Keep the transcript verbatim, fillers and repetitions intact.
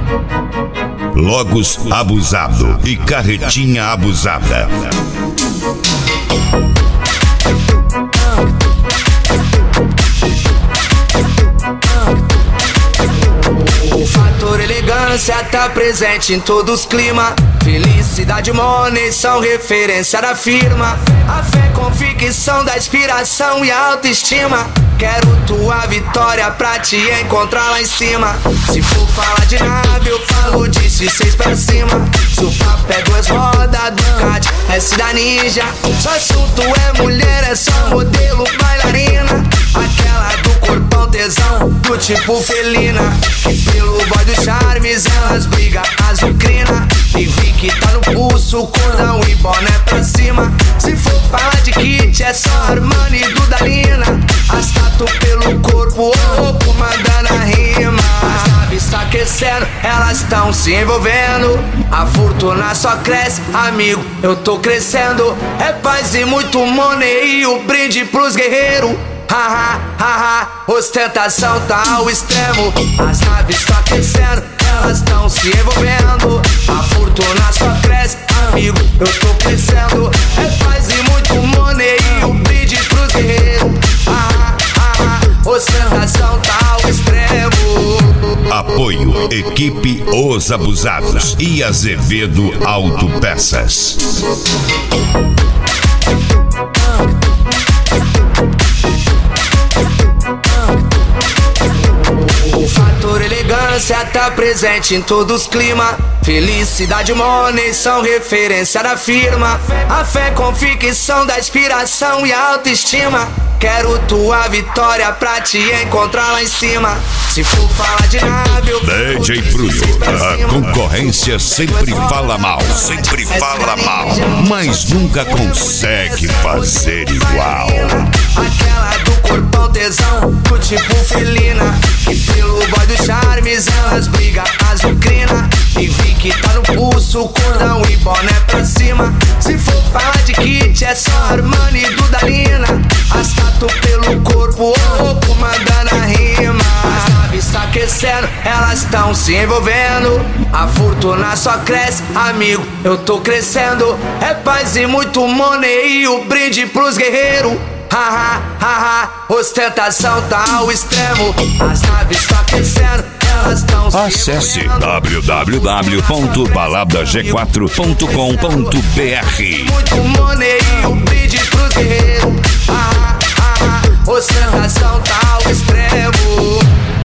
Logos abusado e carretinha abusada. O fator elegância tá presente em todos os climas. Felicidade e money são referência da firma. A fé, convicção da inspiração e autoestima. Quero tua vitória pra te encontrar lá em cima. Se for falar de nave, eu falo de X seis pra cima. Se o papo é duas rodas, Ducati, S da Ninja. Seu assunto é mulher, é só modelo, bailarina. Aquela do corpão tesão, do tipo felina. E pelo boy dos charmes, elas brigam azucrina. E vi que tá no pulso, cordão e boné pra cima. Se for falar de kit, é só Armani e Dudalina. As tatu pelo corpo, oh, mandando a rima. As naves tá aquecendo, elas tão se envolvendo. A fortuna só cresce, amigo, eu tô crescendo. É paz e muito money e o brinde pros guerreiros. Haha, haha, ostentação tá ao extremo. As naves tão aquecendo, elas tão se envolvendo. A fortuna só cresce, amigo, eu tô crescendo. É paz e muito money e o brinde pros guerreiros. Haha, haha, ostentação tá ao extremo. Apoio Equipe Os Abusados e Azevedo Autopeças. O fator elegância tá presente em todos os climas. Felicidade e money são referência da firma. A fé, convicção da inspiração e autoestima. Quero tua vitória pra te encontrar lá em cima. Se for falar de nave, eu D J Bruno, a concorrência sempre fala mal, sempre fala mal, mas nunca consegue fazer igual. Aquela do corpão tesão, do tipo felina. E pelo boy dos charmes, elas brigam azucrina. E vi que tá no pulso, cordão e boné pra cima. Se for falar de kit, é só Armani e Dudalina. As tatu pelo corpo, oh, mandando a rima. As naves tá aquecendo, elas tão se envolvendo. A fortuna só cresce, amigo, eu tô crescendo. É paz e muito money e o brinde pros guerreiros. Haha, haha, ostentação tá ao extremo. As naves tá aquecendo, elas tão se Acesse w w w ponto balada g quatro ponto com ponto b r. muito money e o brinde pros guerreiros. Haha, haha, ostentação tá ao extremo.